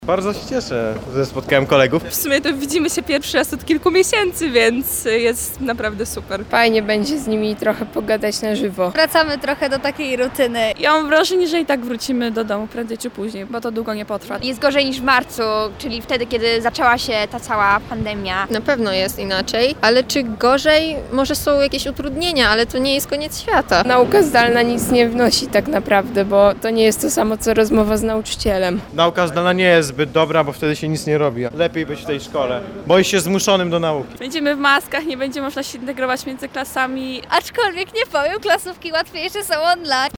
Bardzo się cieszę, że spotkałem kolegów. W sumie to widzimy się pierwszy raz od kilku miesięcy, więc jest naprawdę super. Fajnie będzie z nimi trochę pogadać na żywo. Wracamy trochę do takiej rutyny. Ja mam wrażenie, że i tak wrócimy do domu prędzej czy później, bo to długo nie potrwa. Jest gorzej niż w marcu, czyli wtedy, kiedy zaczęła się ta cała pandemia. Na pewno jest inaczej, ale czy gorzej? Może są jakieś utrudnienia, ale to nie jest koniec świata. Nauka zdalna nic nie wnosi tak naprawdę, bo to nie jest to samo co rozmowa z nauczycielem. Nauka zdalna nie jest zbyt dobra, bo wtedy się nic nie robi. Lepiej być w tej szkole. Boisz się zmuszonym do nauki. Będziemy w maskach, nie będzie można się integrować między klasami. Aczkolwiek nie powiem, klasówki łatwiejsze są online.